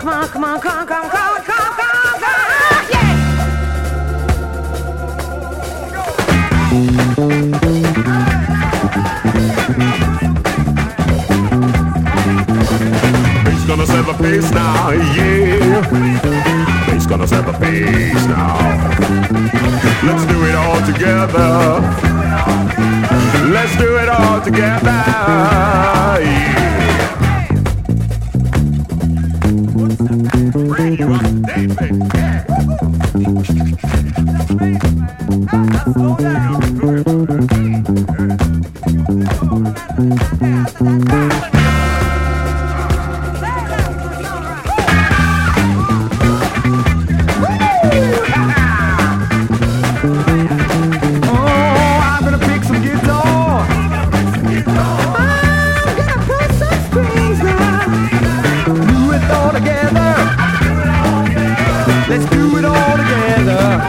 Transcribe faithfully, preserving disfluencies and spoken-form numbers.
come on, come on, come on, come on, come on, come on, come on, yeah! Bass gonna set the pace now, yeah. Bass gonna set the pace now. Let's do it all together. Let's do it all together, yeah. Slow down. Let's do it all together.